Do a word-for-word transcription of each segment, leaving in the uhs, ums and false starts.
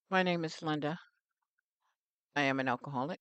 My name is Linda. I am an alcoholic.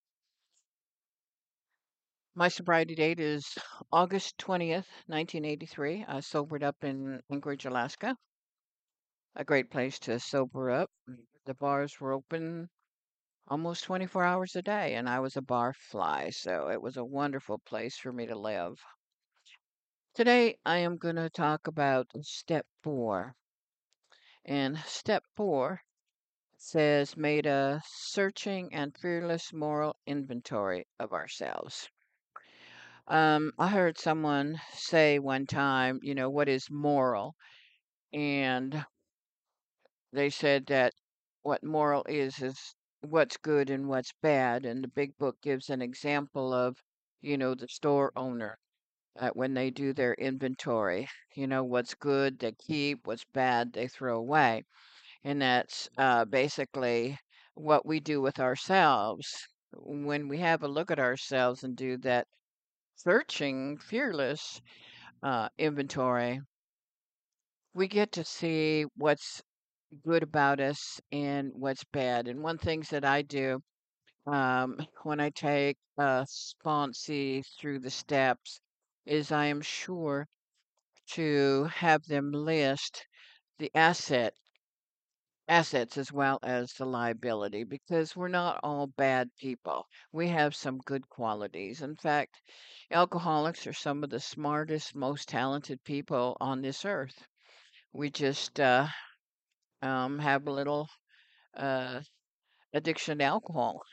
My sobriety date is August twentieth, nineteen eighty-three. I sobered up in Anchorage, Alaska. A great place to sober up. The bars were open almost twenty-four hours a day, and I was a bar fly, so it was a wonderful place for me to live. Today, I am going to talk about step four. And step four says, made a searching and fearless moral inventory of ourselves. Um, I heard someone say one time, you know, what is moral? And they said that what moral is is what's good and what's bad. And the big book gives an example of, you know, the store owner uh, when they do their inventory, you know, what's good they keep, what's bad they throw away. And that's uh, basically what we do with ourselves when we have a look at ourselves and do that searching, fearless uh, inventory, we get to see what's good about us and what's bad. And one things that I do um, when I take a sponsee through the steps is I am sure to have them list the asset assets as well as the liability because we're not all bad people. We have some good qualities. In fact, alcoholics are some of the smartest, most talented people on this earth. We just uh, um, have a little uh, addiction to alcohol.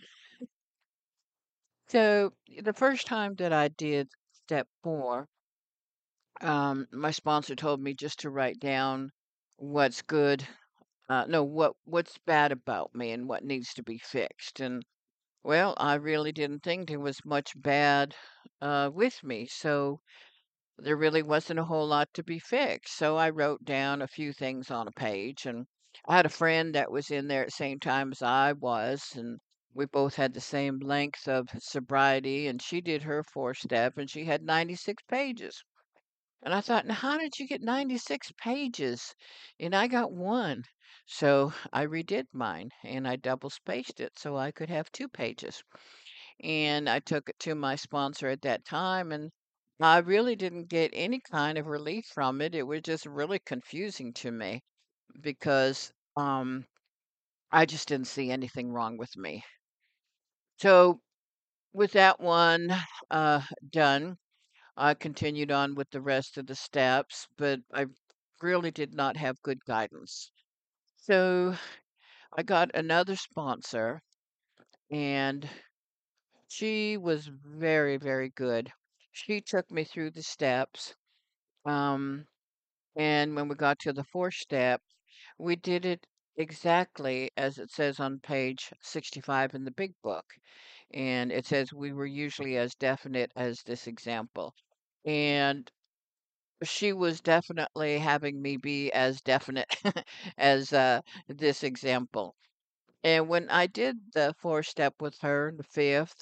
So the first time that I did step four, um, my sponsor told me just to write down what's good, uh, no, what what's bad about me and what needs to be fixed. And well, I really didn't think there was much bad uh, with me, so there really wasn't a whole lot to be fixed. So I wrote down a few things on a page, and I had a friend that was in there at the same time as I was, and we both had the same length of sobriety, and she did her four step, and she had ninety-six pages. And I thought, now how did you get ninety-six pages? And I got one. So I redid mine and I double spaced it so I could have two pages. And I took it to my sponsor at that time, and I really didn't get any kind of relief from it. It was just really confusing to me because um, I just didn't see anything wrong with me. So, with that one uh, done, I continued on with the rest of the steps, but I really did not have good guidance. So, I got another sponsor, and she was very, very good. She took me through the steps. Um, and when we got to the fourth step, we did it exactly as it says on page sixty-five in the big book. And it says we were usually as definite as this example. And she was definitely having me be as definite as uh, this example. And when I did the fourth step with her, the fifth,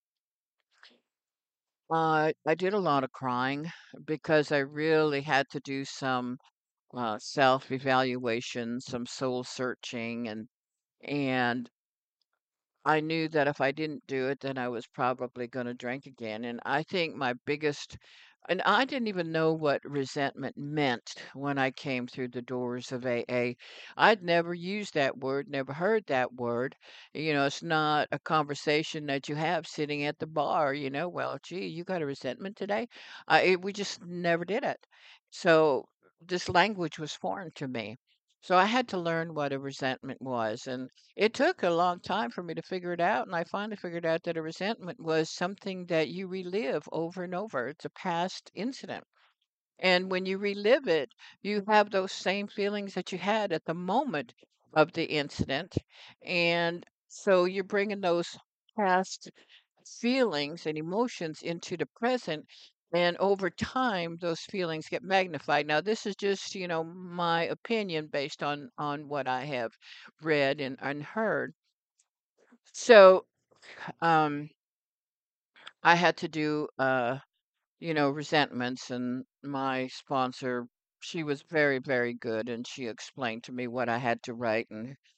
Uh, I did a lot of crying because I really had to do some uh, self-evaluation, some soul searching, and and I knew that if I didn't do it, then I was probably going to drink again. And I think my biggest, and I didn't even know what resentment meant when I came through the doors of A A. I'd never used that word, never heard that word. You know, it's not a conversation that you have sitting at the bar, you know, well, gee, you got a resentment today? I, it, we just never did it. So this language was foreign to me. So I had to learn what a resentment was. And it took a long time for me to figure it out, and I finally figured out that a resentment was something that you relive over and over. It's a past incident. And when you relive it, you have those same feelings that you had at the moment of the incident. And so you're bringing those past feelings and emotions into the present. And over time, those feelings get magnified. Now, this is just, you know, my opinion based on on what I have read and, and heard. So, um, I had to do, uh, you know, resentments, and my sponsor, she was very, very good, and she explained to me what I had to write, and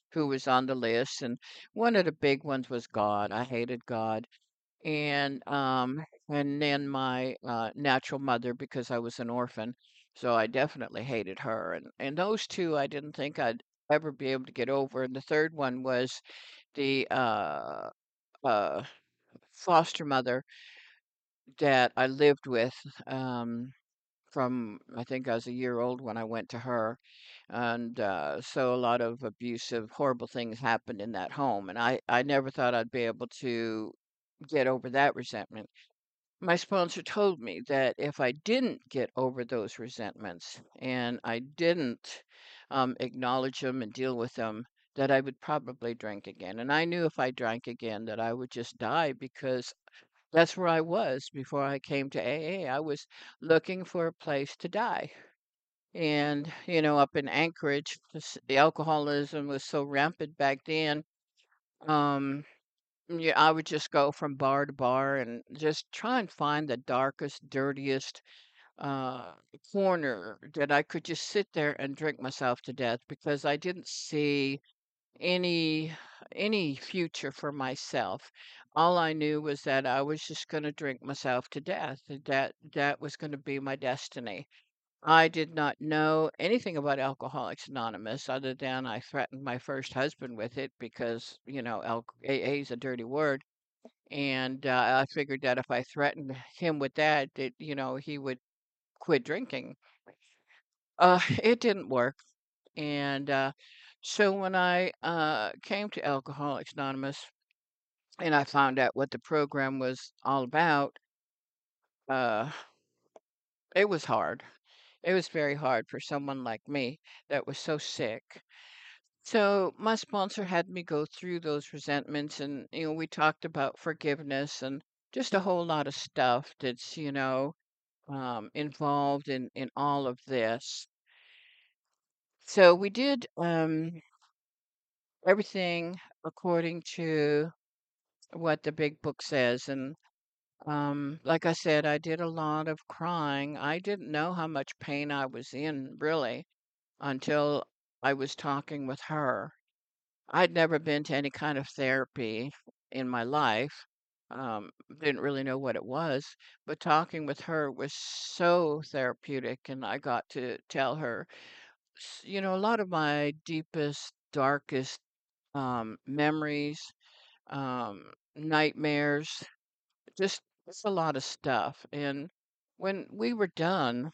who was on the list, and one of the big ones was God. I hated God. And um and then my uh, natural mother, because I was an orphan, so I definitely hated her. And and those two I didn't think I'd ever be able to get over. And the third one was the uh uh foster mother that I lived with. Um, from I think I was a year old when I went to her. And uh, so a lot of abusive, horrible things happened in that home. And I, I never thought I'd be able to get over that resentment. My sponsor told me that if I didn't get over those resentments and I didn't um, acknowledge them and deal with them, that I would probably drink again. And I knew if I drank again that I would just die, because that's where I was before I came to A A. I was looking for a place to die. And, you know, up in Anchorage, this- the alcoholism was so rampant back then. Um, yeah, I would just go from bar to bar and just try and find the darkest, dirtiest uh, corner that I could just sit there and drink myself to death, because I didn't see any any future for myself. All I knew was that I was just going to drink myself to death. That that was going to be my destiny. I did not know anything about Alcoholics Anonymous other than I threatened my first husband with it, because, you know, al- A A is a dirty word. And uh, I figured that if I threatened him with that, that, you know, he would quit drinking. Uh, it didn't work. And uh, so when I uh, came to Alcoholics Anonymous and I found out what the program was all about, uh, it was hard. It was very hard for someone like me that was so sick. So my sponsor had me go through those resentments, and you know we talked about forgiveness and just a whole lot of stuff that's, you know, um, involved in in all of this. So we did um, everything according to what the big book says. And um, like I said, I did a lot of crying. I didn't know how much pain I was in, really, until I was talking with her. I'd never been to any kind of therapy in my life. Um, didn't really know what it was, but talking with her was so therapeutic, and I got to tell her, s- you know, a lot of my deepest, darkest um, memories, um, nightmares, just just a lot of stuff. And when we were done,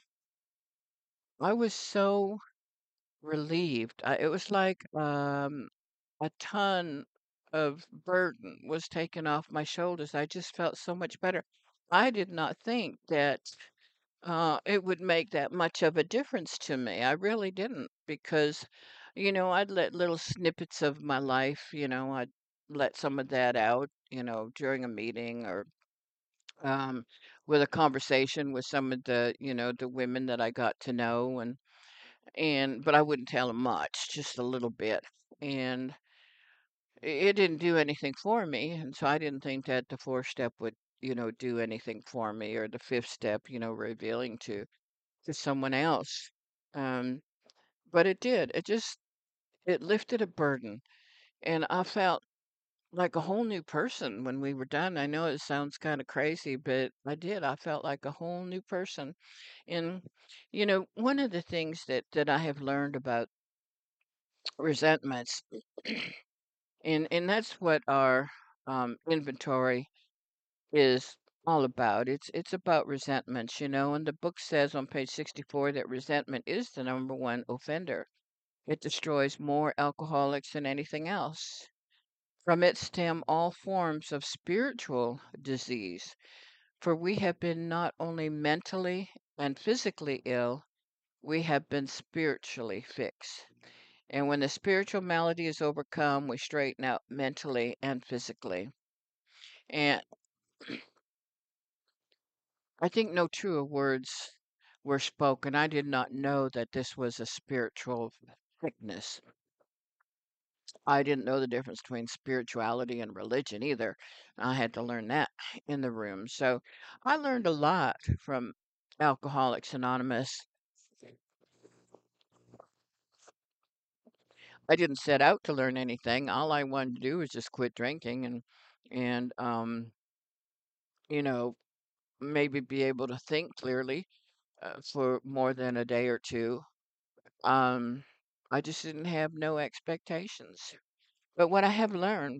I was so relieved. I, it was like um, a ton of burden was taken off my shoulders. I just felt so much better. I did not think that uh, it would make that much of a difference to me. I really didn't, because, you know, I'd let little snippets of my life, you know, I'd let some of that out, you know, during a meeting, or um, with a conversation with some of the, you know, the women that I got to know. and and but I wouldn't tell them much, just a little bit. And i- it didn't do anything for me, and so I didn't think that the fourth step would, you know, do anything for me, or the fifth step, you know, revealing to to someone else. Um, but it did. It just it lifted a burden, and I felt like a whole new person when we were done. I know it sounds kind of crazy, but I did. I felt like a whole new person. And you know, one of the things that that I have learned about resentments, and and that's what our um, inventory is all about. It's it's about resentments, you know. And the book says on page sixty-four that resentment is the number one offender. It destroys more alcoholics than anything else. From it stem all forms of spiritual disease, for we have been not only mentally and physically ill, we have been spiritually fixed. And when the spiritual malady is overcome, we straighten out mentally and physically. And I think no truer words were spoken. I did not know that this was a spiritual sickness. I didn't know the difference between spirituality and religion either. I had to learn that in the room. So I learned a lot from Alcoholics Anonymous. I didn't set out to learn anything. All I wanted to do was just quit drinking and and um, you know, maybe be able to think clearly uh, for more than a day or two. Um, I just didn't have no expectations. But what I have learned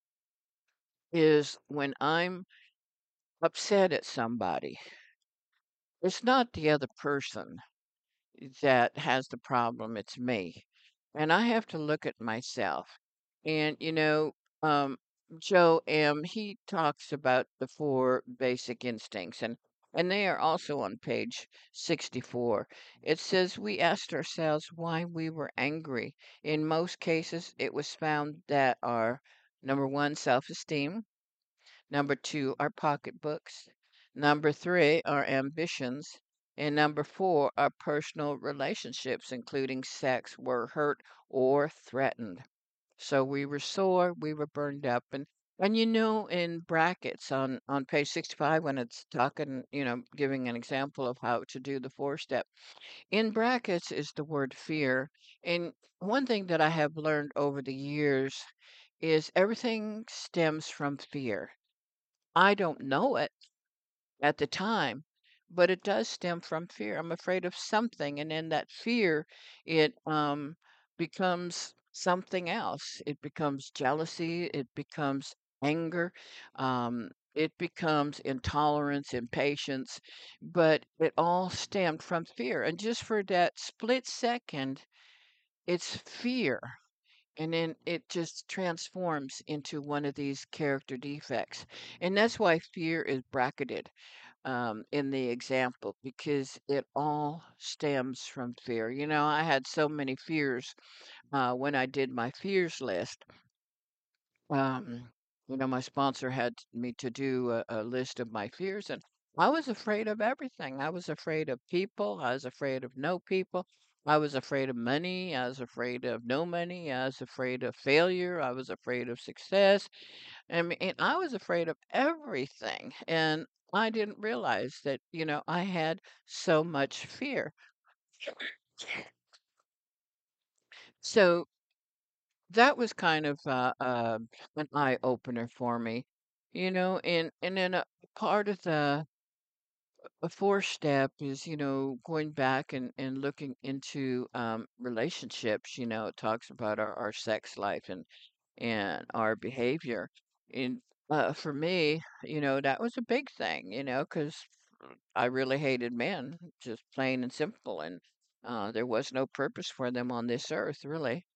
is when I'm upset at somebody, it's not the other person that has the problem, it's me. And I have to look at myself. And, you know, um, Joe M., he talks about the four basic instincts, and, and they are also on page sixty-four. It says, we asked ourselves why we were angry. In most cases, it was found that our number one, self esteem. Number two, our pocketbooks. Number three, our ambitions. And number four, our personal relationships, including sex, were hurt or threatened. So we were sore, we were burned up. And, and you know, in brackets on, on page sixty-five, when it's talking, you know, giving an example of how to do the four step, in brackets is the word fear. And one thing that I have learned over the years is everything stems from fear. I don't know it at the time, but it does stem from fear. I'm afraid of something, and in that fear, it um, becomes something else. It becomes jealousy, it becomes anger, um, it becomes intolerance, impatience, but it all stemmed from fear. And just for that split second, it's fear. And then it just transforms into one of these character defects. And that's why fear is bracketed um, in the example because it all stems from fear. You know, I had so many fears uh, when I did my fears list. Um, you know, my sponsor had me to do a, a list of my fears, and I was afraid of everything. I was afraid of people. I was afraid of no people. I was afraid of money. I was afraid of no money. I was afraid of failure. I was afraid of success. I mean, and I was afraid of everything. And I didn't realize that, you know, I had so much fear. So that was kind of uh, uh, an eye opener for me, you know, and and then a part of the a fourth step is, you know, going back and, and looking into um, relationships. You know, it talks about our, our sex life and and our behavior. And uh, for me, you know, that was a big thing, you know, because I really hated men, just plain and simple, and uh, there was no purpose for them on this earth, really.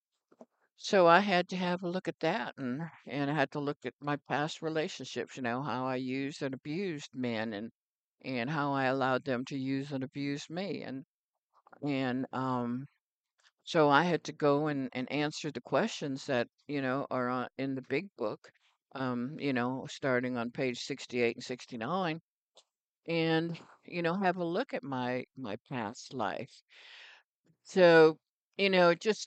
So I had to have a look at that, and and I had to look at my past relationships, you know, how I used and abused men, and and how I allowed them to use and abuse me, and and um so I had to go and and answer the questions that, you know, are on, in the big book, um, you know, starting on page sixty-eight and sixty-nine, and you know, have a look at my my past life. So, you know, just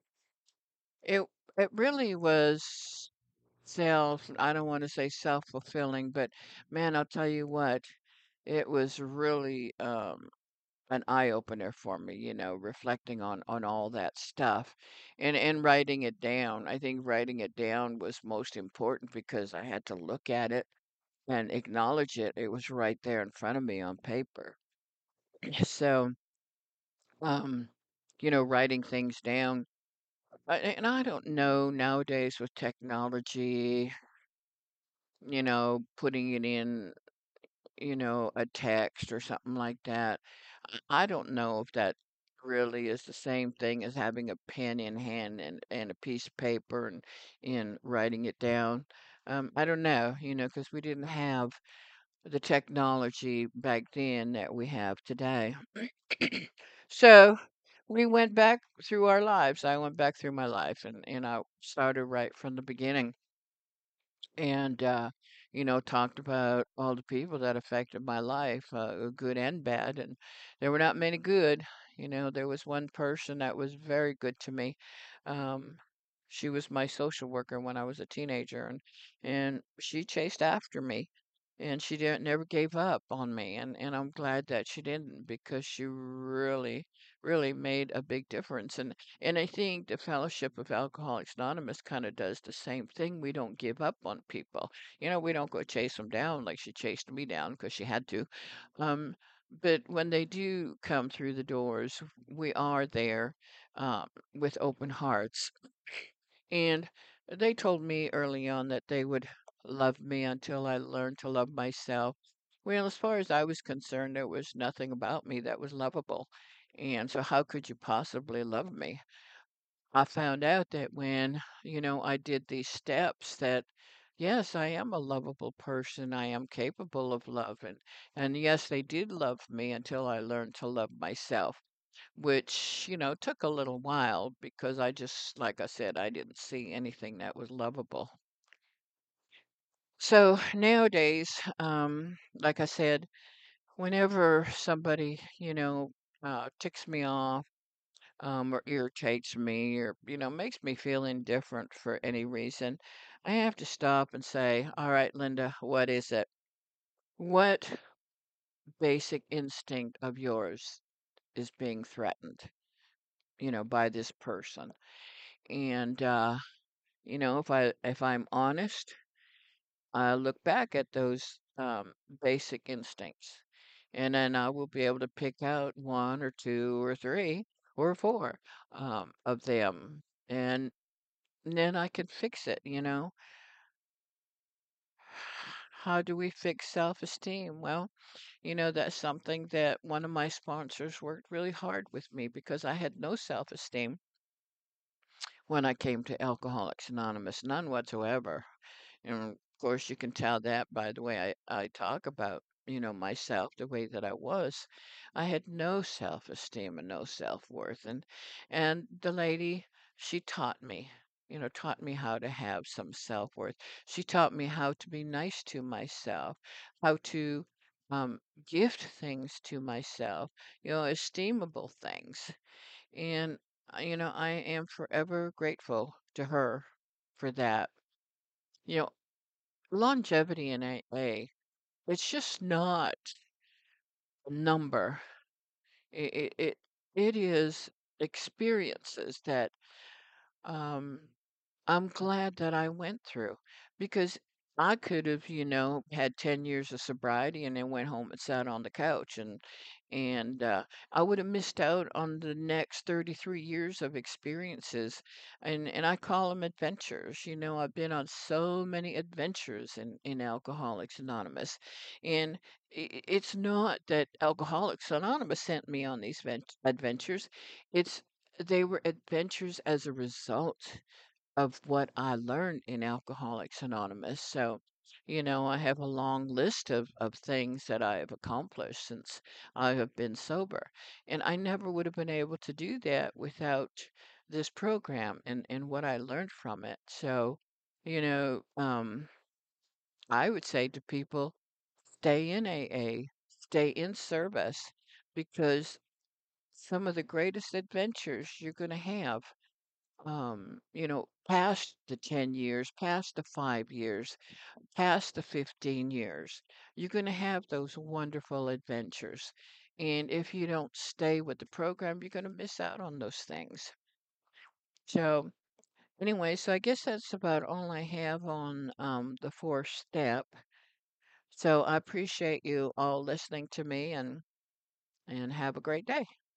it it really was self, I don't want to say self-fulfilling, but man, I'll tell you what, it was really um, an eye-opener for me, you know, reflecting on on all that stuff and and writing it down. I think writing it down was most important because I had to look at it and acknowledge it. It was right there in front of me on paper. So, um, you know, writing things down. I- And I don't know nowadays with technology, you know, putting it in, you know, a text or something like that. I I don't know if that really is the same thing as having a pen in hand and, and a piece of paper and, and writing it down. Um, I don't know, you know, because we didn't have the technology back then that we have today. So we went back through our lives. I went back through my life and, and I started right from the beginning and uh, you know, talked about all the people that affected my life, uh, good and bad, and there were not many good. You know, there was one person that was very good to me. Um, she was my social worker when I was a teenager, and and she chased after me, and she didn't never gave up on me, and and I'm glad that she didn't because she really really made a big difference. and and I think the Fellowship of Alcoholics Anonymous kind of does the same thing. We don't give up on people. You know, we don't go chase them down like she chased me down because she had to. um but when they do come through the doors, we are there, um, with open hearts. And they told me early on that they would love me until I learned to love myself. Well, as far as I was concerned, there was nothing about me that was lovable. And so, how could you possibly love me? I found out that when, you know, I did these steps that, yes, I am a lovable person. I am capable of love. And, and yes, they did love me until I learned to love myself, which, you know, took a little while because I just, like I said, I didn't see anything that was lovable. So nowadays, um, like I said, whenever somebody, you know, uh, ticks me off, um, or irritates me, or, you know, makes me feel indifferent for any reason, I have to stop and say, all right, Linda, what is it? What basic instinct of yours is being threatened, you know, by this person? And, uh, you know, if I if I'm honest, I look back at those, um, basic instincts, and then I will be able to pick out one or two or three or four, um, of them, and then I can fix it. You know, how do we fix self-esteem? Well, you know, that's something that one of my sponsors worked really hard with me because I had no self-esteem when I came to Alcoholics Anonymous, none whatsoever. And of course, you can tell that by the way I, I talk about, you know, myself, the way that I was. I had no self-esteem and no self-worth. And and the lady, she taught me, you know, taught me how to have some self-worth. She taught me how to be nice to myself, how to um, gift things to myself, you know, esteemable things. And, uh, you know, I am forever grateful to her for that. You know, longevity in A A, it's just not a number. It it it, it is experiences that, um, I'm glad that I went through because I could have, you know, had ten years of sobriety and then went home and sat on the couch, and and uh, I would have missed out on the next thirty-three years of experiences, and and I call them adventures. You know, I've been on so many adventures in in Alcoholics Anonymous, and i- it's not that Alcoholics Anonymous sent me on these vent- adventures. It's they were adventures as a result of what I learned in Alcoholics Anonymous. So, you know, I have a long list of, of things that I have accomplished since I have been sober. And I never would have been able to do that without this program and, and what I learned from it. So, you know, um, I would say to people, stay in A A, stay in service, because some of the greatest adventures you're going to have, um, you know, past the ten years, past the five years, past the fifteen years, you're going to have those wonderful adventures. And if you don't stay with the program, you're going to miss out on those things. So, anyway, so I guess that's about all I have on um, the fourth step. So I appreciate you all listening to me, and and have a great day.